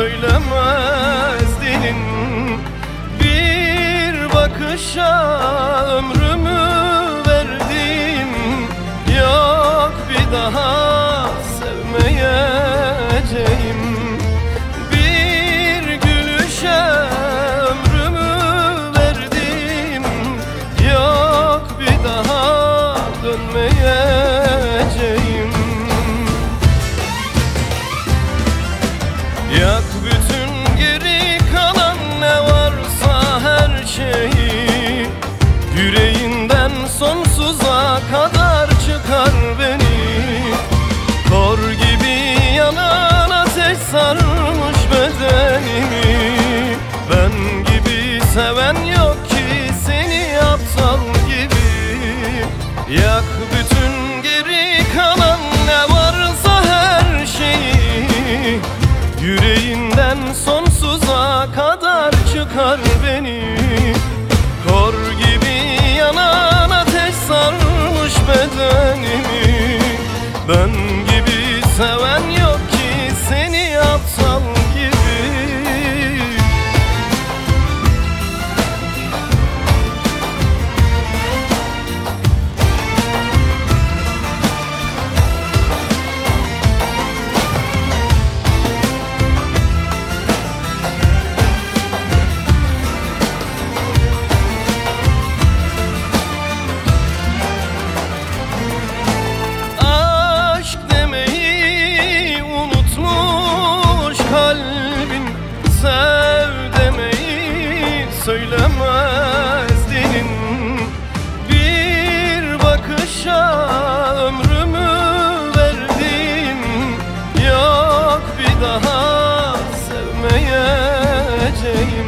söylemez dilin. Bir bakışa ömrümü verdim, yok bir daha sevmeyeceğim. Bir gülüşe ömrümü verdim, yok bir daha dönmeyeceğim. Yak bütün geri kalan ne varsa her şeyi, yüreğinden sonsuza kadar çıkar beni. Kor gibi yanan ateş sarmış bedenimi. Ben gibi seven yok ki seni aptal gibi. Yak bütün geri kalan ne varsa her şeyi, yüreğinden sonsuza kadar çıkar beni. Kor gibi yanan ateş sarmış bedenimi. Ben gibi seven yok ki seni aptal gibi. Sev demeyi söylemez dilin. Bir bakışa ömrümü verdim, yok bir daha sevmeyeceğim.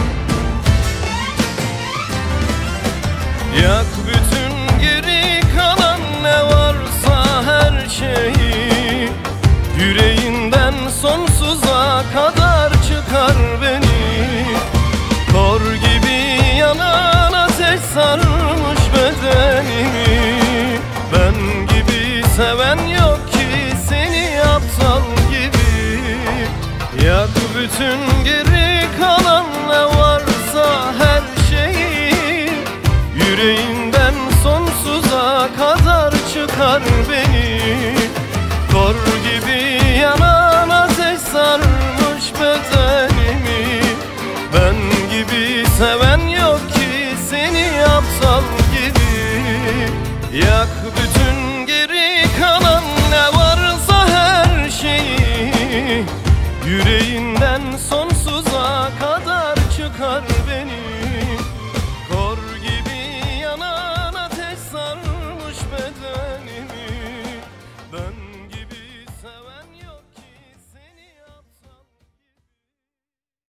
Yak bütün geri kalan ne varsa her şeyi, yüreğinden sonsuza kadar çıkar beni. Kor gibi yanan ateş sarmış bedenimi. Ben gibi seven yok ki seni aptal gibi. Yak bütün geri kalan ne varsa her şeyi, yüreğinden sonsuza kadar çıkar beni. Kor gibi yanan ateş sarmış bedenimi. Ben gibi seven yok ki seni aptal gibi. Yak bütün geri kalan ne varsa her şeyi, yüreğinden sonsuza kadar çıkar beni. Kor gibi yanan ateş sarmış beden.